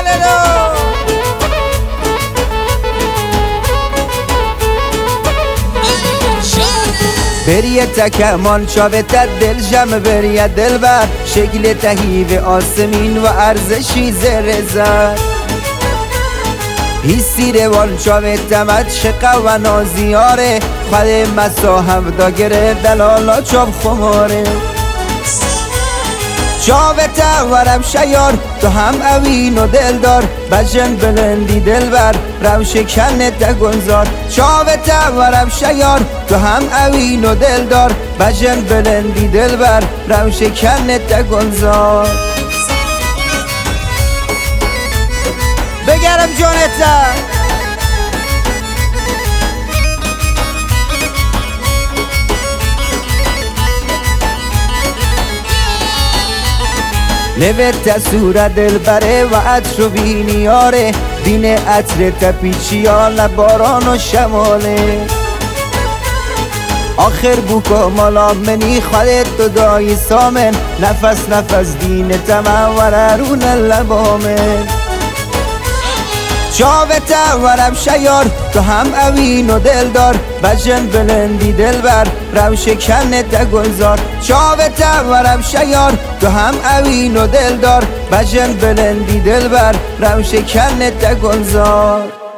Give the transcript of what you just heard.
بریه تکمان چاوه تا دل جمع بریه دل بر شکل تهیو آسمین و ارزشی زرزر حسی روان چاوه تمت شقه و نازیاره خود مسا هم داگره دلالا چاو خماره چاوه تا ورم شیار تو هم اوین و دلدار بجن بلندی دل بر روش کنت گنزار چاوه تا ورم شیار تو هم اوین و دلدار بجن بلندی دل بر روش کنت گنزار بگرم جانتا نوت صورت دل بره و عطر و بینیاره دین عطر تپیچیان باران و شماله آخر بوکو مالا منی خالد تو دایی سامن نفس نفس دین تمور رون لبامن چاوه تا ورم شیار تو هم اوین و دلدار بجن بلندی دل بر روش کنت گلزار چاوه تا ورم شیار تو هم اوین و دلدار بجن بلندی دل بر روش کنت گلزار